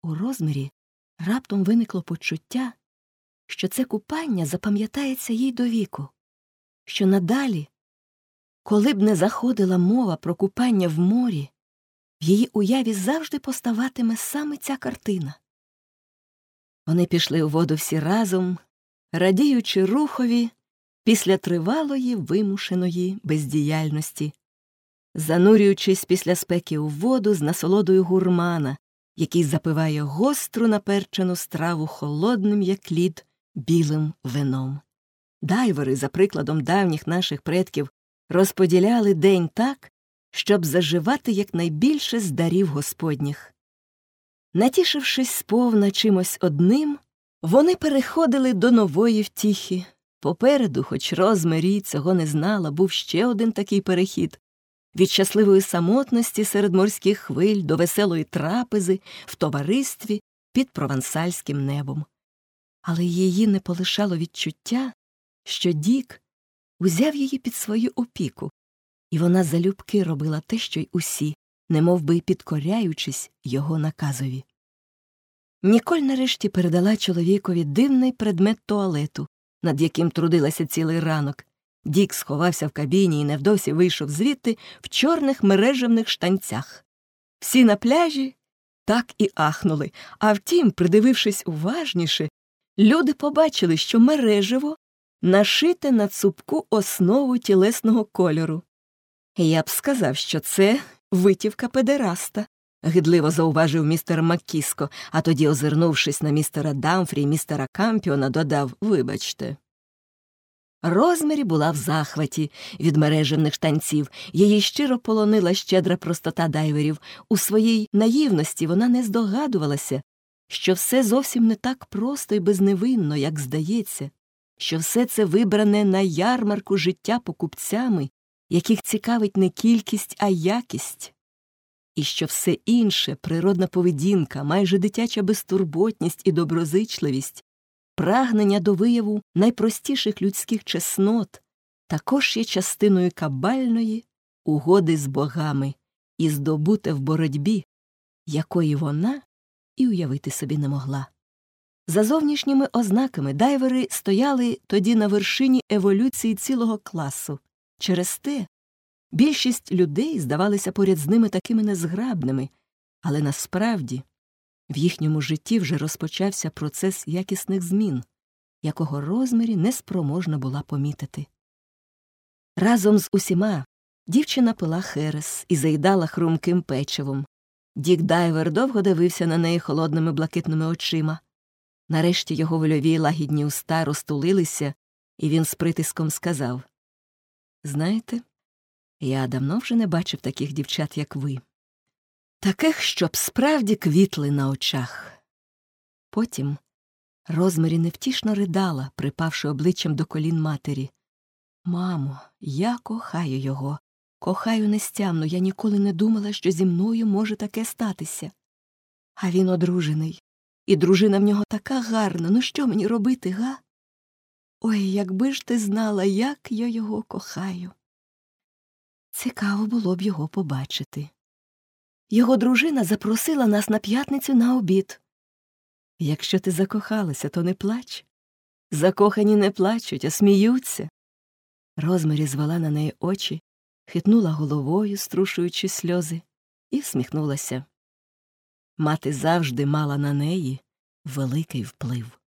У Розмері раптом виникло почуття, що це купання запам'ятається їй до віку, що надалі, коли б не заходила мова про купання в морі, в її уяві завжди поставатиме саме ця картина. Вони пішли у воду всі разом, радіючи рухові після тривалої вимушеної бездіяльності, занурюючись після спеки у воду з насолодою гурмана, який запиває гостру наперчену страву холодним, як лід, білим вином. Дайвери, за прикладом давніх наших предків, розподіляли день так, щоб заживати якнайбільше з дарів Господніх. Натішившись сповна чимось одним, вони переходили до нової втіхи. Попереду, хоч Розмері цього не знала, був ще один такий перехід – від щасливої самотності серед морських хвиль до веселої трапези в товаристві під провансальським небом. Але її не полишало відчуття, що Дік узяв її під свою опіку, і вона залюбки робила те, що й усі, немовби й підкоряючись його наказові. Ніколь нарешті передала чоловікові дивний предмет туалету, над яким трудилася цілий ранок. Дік сховався в кабіні і невдовзі вийшов звідти в чорних мережевних штанцях. Всі на пляжі так і ахнули, а втім, придивившись уважніше, люди побачили, що мережево нашите на цупку основу тілесного кольору. «Я б сказав, що це витівка педераста», – гидливо зауважив містер Маккіско, а тоді, озирнувшись на містера Дамфрі і містера Кампіона, додав «Вибачте». Розмері була в захваті від мережевних штанців. Її щиро полонила щедра простота дайверів. У своїй наївності вона не здогадувалася, що все зовсім не так просто і безневинно, як здається, що все це вибране на ярмарку життя покупцями, яких цікавить не кількість, а якість, і що все інше – природна поведінка, майже дитяча безтурботність і доброзичливість, прагнення до вияву найпростіших людських чеснот також є частиною кабальної угоди з богами і здобуте в боротьбі, якої вона і уявити собі не могла. За зовнішніми ознаками дайвери стояли тоді на вершині еволюції цілого класу. Через те більшість людей здавалися поряд з ними такими незграбними, але насправді в їхньому житті вже розпочався процес якісних змін, якого Розмері неспроможна була помітити. Разом з усіма дівчина пила херес і заїдала хрумким печивом. Дік Дайвер довго дивився на неї холодними блакитними очима. Нарешті його вольові лагідні уста розтулилися, і він з притиском сказав: «Знаєте, я давно вже не бачив таких дівчат, як ви. Таких, щоб справді квітли на очах». Потім Розмері невтішно ридала, припавши обличчям до колін матері. «Мамо, я кохаю його, кохаю нестямно, я ніколи не думала, що зі мною може таке статися. А він одружений, і дружина в нього така гарна, ну що мені робити, га? Ой, якби ж ти знала, як я його кохаю». Цікаво було б його побачити. Його дружина запросила нас на п'ятницю на обід. «Якщо ти закохалася, то не плач. Закохані не плачуть, а сміються». Розмері звела на неї очі, хитнула головою, струшуючи сльози, і всміхнулася. Мати завжди мала на неї великий вплив.